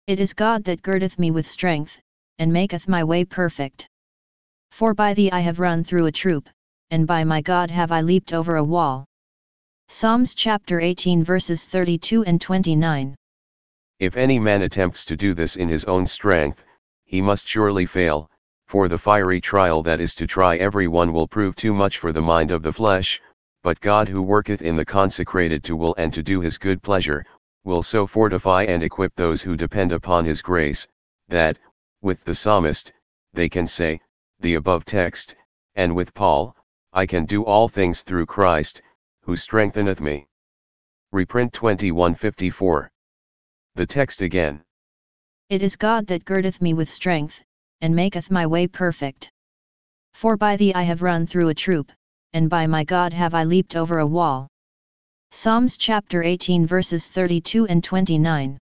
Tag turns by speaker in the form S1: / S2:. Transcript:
S1: It is God that girdeth me with strength, and maketh my way perfect. For by thee I have run through a troop, and by my God have I leaped over a wall. Psalms chapter 18 verses 32 and 29.
S2: If any man attempts to do this in his own strength, he must surely fail, for the fiery trial that is to try every one will prove too much for the mind of the flesh, but God who worketh in the consecrated to will and to do his good pleasure, will so fortify and equip those who depend upon his grace, that, with the psalmist, they can say, the above text, and with Paul, I can do all things through Christ, who strengtheneth me. Reprint 2154. The text again.
S1: It is God that girdeth me with strength, and maketh my way perfect. For by thee I have run through a troop, and by my God have I leaped over a wall. Psalms chapter 18 verses 32 and 29.